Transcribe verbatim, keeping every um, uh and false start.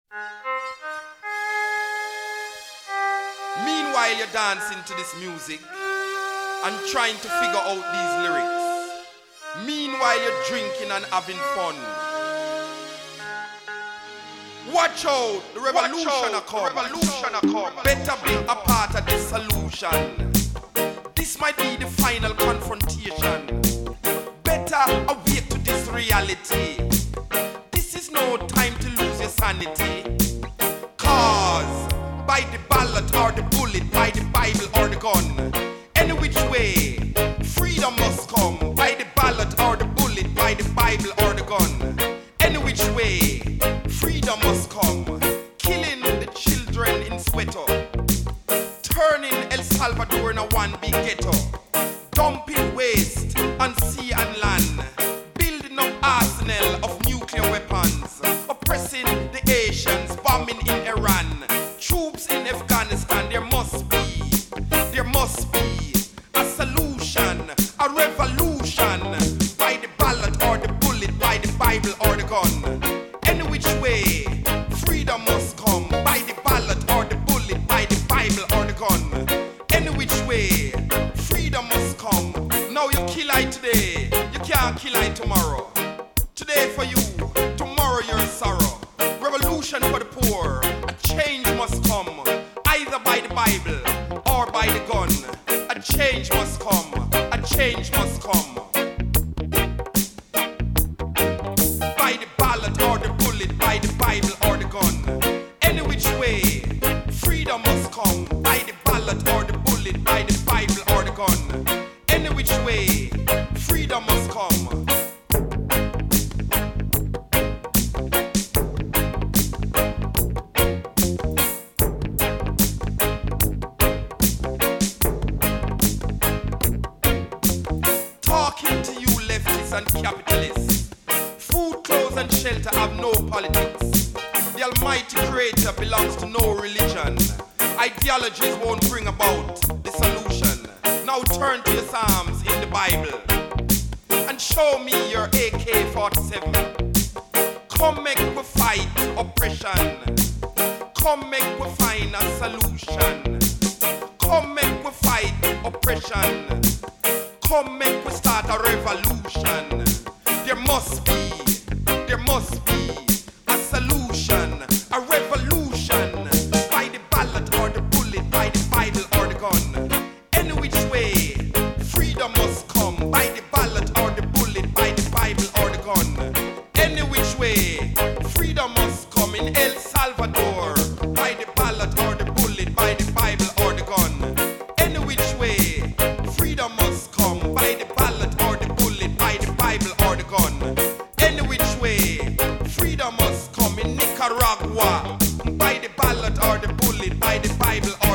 Meanwhile, you're dancing to this music and trying to figure out these lyrics. Meanwhile, you're drinking and having fun. Watch out, the revolution a come. Revolution a come. Better be a part of the solution. This might be the final confrontation. Better awake to this reality. This is no time to lose your sanity. Cause by the ballot or the bullet, by the Bible or the gun, any which way, freedom must come. By the ballot or the bullet, by the Bible or the gun, any which way, freedom must come. Killing the children in Soweto, turning El Salvador in a one big ghetto, dumping waste on sea and land, building up arsenal of nuclear weapons, oppressing the Asians, bombing in Iran, troops in Afghanistan. There must be, there must be a solution, a revolution, by the ballot or the bullet, by the Bible or the gun. Any which way, freedom must come. By the ballot or the bullet, by the Bible or the gun. Any which way, freedom must come. Now you kill I today, you can't kill I tomorrow. Today for you, tomorrow your sorrow. Revolution for the poor, a change must come. Either by the Bible or by the gun. A change must come, a change must come. By the ballot or the bullet, by the Bible or the gun. Any which way, freedom must come. By the ballot or the bullet, by the Bible or the gun. Any which way, freedom must come. Talking to you leftists and capitalists, food, clothes and shelter have no politics. The Almighty Creator belongs to no religion. Ideologies won't bring about the solution. Now turn to your Psalms in the Bible and show me your A K forty-seven. Come make we fight oppression. Come make we find a solution. Come make we fight oppression. Come make we start a revolution. There must be, there must be a solution, a revolution. By the ballot or the bullet, by the Bible or the gun. Any which way, freedom must come. By the ballot or the bullet, by the Bible or the gun. Any which way, freedom must come in El Salvador. By the ballot or the bullet, by the Bible or the gun. Any which way, freedom must come. By the ballot or the bullet, by the Bible or the gun. Any which way, freedom must come in Nicaragua. By the ballot or the bullet, by the Bible or